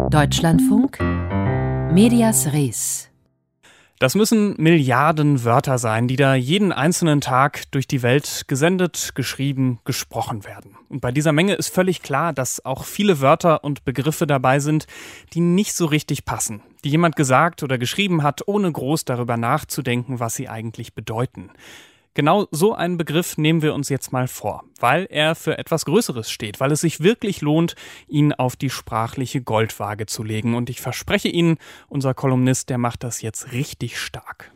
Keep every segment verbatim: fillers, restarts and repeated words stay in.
Deutschlandfunk Medias Res. Das müssen Milliarden Wörter sein, die da jeden einzelnen Tag durch die Welt gesendet, geschrieben, gesprochen werden. Und bei dieser Menge ist völlig klar, dass auch viele Wörter und Begriffe dabei sind, die nicht so richtig passen, die jemand gesagt oder geschrieben hat, ohne groß darüber nachzudenken, was sie eigentlich bedeuten. Genau so einen Begriff nehmen wir uns jetzt mal vor, weil er für etwas Größeres steht, weil es sich wirklich lohnt, ihn auf die sprachliche Goldwaage zu legen. Und ich verspreche Ihnen, unser Kolumnist, der macht das jetzt richtig stark.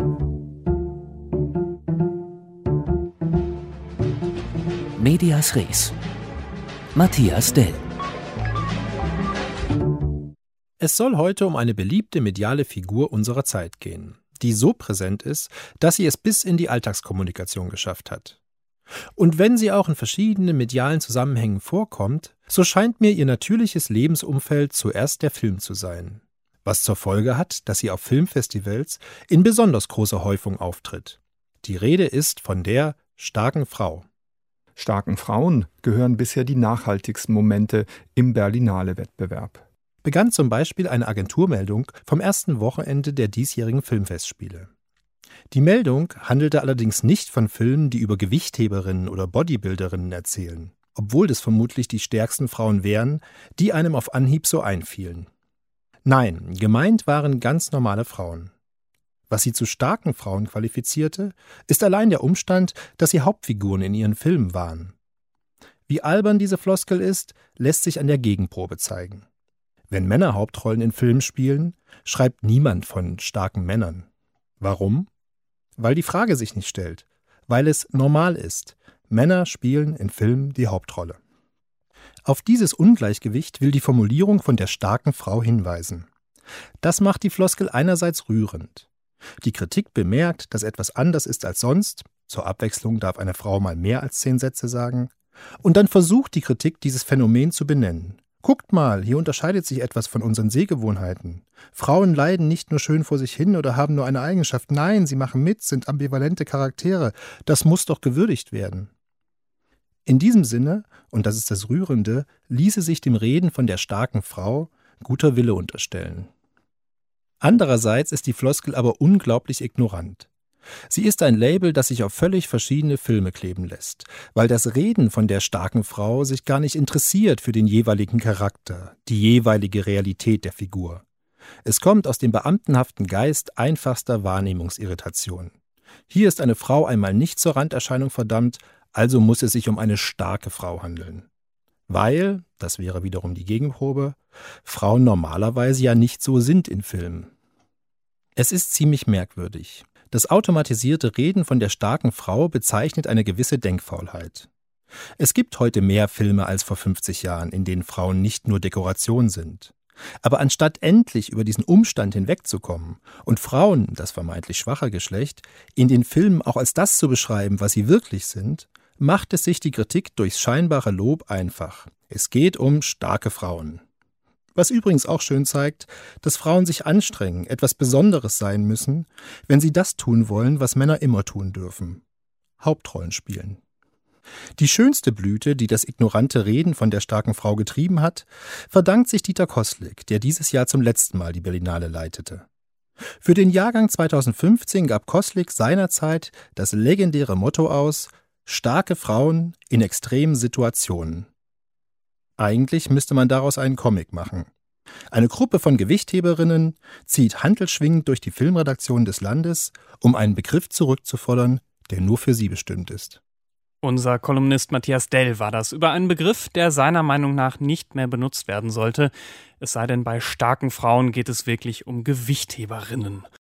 Medias Res. Matthias Dell. Es soll heute um eine beliebte mediale Figur unserer Zeit gehen, die so präsent ist, dass sie es bis in die Alltagskommunikation geschafft hat. Und wenn sie auch in verschiedenen medialen Zusammenhängen vorkommt, so scheint mir ihr natürliches Lebensumfeld zuerst der Film zu sein, was zur Folge hat, dass sie auf Filmfestivals in besonders großer Häufung auftritt. Die Rede ist von der starken Frau. Starken Frauen gehören bisher die nachhaltigsten Momente im Berlinale-Wettbewerb. Begann zum Beispiel eine Agenturmeldung vom ersten Wochenende der diesjährigen Filmfestspiele. Die Meldung handelte allerdings nicht von Filmen, die über Gewichtheberinnen oder Bodybuilderinnen erzählen, obwohl das vermutlich die stärksten Frauen wären, die einem auf Anhieb so einfielen. Nein, gemeint waren ganz normale Frauen. Was sie zu starken Frauen qualifizierte, ist allein der Umstand, dass sie Hauptfiguren in ihren Filmen waren. Wie albern diese Floskel ist, lässt sich an der Gegenprobe zeigen. Wenn Männer Hauptrollen in Filmen spielen, schreibt niemand von starken Männern. Warum? Weil die Frage sich nicht stellt. Weil es normal ist. Männer spielen in Filmen die Hauptrolle. Auf dieses Ungleichgewicht will die Formulierung von der starken Frau hinweisen. Das macht die Floskel einerseits rührend. Die Kritik bemerkt, dass etwas anders ist als sonst. Zur Abwechslung darf eine Frau mal mehr als zehn Sätze sagen. Und dann versucht die Kritik, dieses Phänomen zu benennen. Guckt mal, hier unterscheidet sich etwas von unseren Sehgewohnheiten. Frauen leiden nicht nur schön vor sich hin oder haben nur eine Eigenschaft. Nein, sie machen mit, sind ambivalente Charaktere. Das muss doch gewürdigt werden. In diesem Sinne, und das ist das Rührende, ließe sich dem Reden von der starken Frau guter Wille unterstellen. Andererseits ist die Floskel aber unglaublich ignorant. Sie ist ein Label, das sich auf völlig verschiedene Filme kleben lässt, weil das Reden von der starken Frau sich gar nicht interessiert für den jeweiligen Charakter, die jeweilige Realität der Figur. Es kommt aus dem beamtenhaften Geist einfachster Wahrnehmungsirritation. Hier ist eine Frau einmal nicht zur Randerscheinung verdammt, also muss es sich um eine starke Frau handeln. Weil, das wäre wiederum die Gegenprobe, Frauen normalerweise ja nicht so sind in Filmen. Es ist ziemlich merkwürdig. Das automatisierte Reden von der starken Frau bezeichnet eine gewisse Denkfaulheit. Es gibt heute mehr Filme als vor fünfzig Jahren, in denen Frauen nicht nur Dekoration sind. Aber anstatt endlich über diesen Umstand hinwegzukommen und Frauen, das vermeintlich schwache Geschlecht, in den Filmen auch als das zu beschreiben, was sie wirklich sind, macht es sich die Kritik durchs scheinbare Lob einfach. Es geht um starke Frauen. Was übrigens auch schön zeigt, dass Frauen sich anstrengen, etwas Besonderes sein müssen, wenn sie das tun wollen, was Männer immer tun dürfen: Hauptrollen spielen. Die schönste Blüte, die das ignorante Reden von der starken Frau getrieben hat, verdankt sich Dieter Koslik, der dieses Jahr zum letzten Mal die Berlinale leitete. Für den Jahrgang zweitausendfünfzehn gab Koslik seinerzeit das legendäre Motto aus: Starke Frauen in extremen Situationen. Eigentlich müsste man daraus einen Comic machen. Eine Gruppe von Gewichtheberinnen zieht hantelschwingend durch die Filmredaktion des Landes, um einen Begriff zurückzufordern, der nur für sie bestimmt ist. Unser Kolumnist Matthias Dell war das über einen Begriff, der seiner Meinung nach nicht mehr benutzt werden sollte. Es sei denn, bei starken Frauen geht es wirklich um Gewichtheberinnen.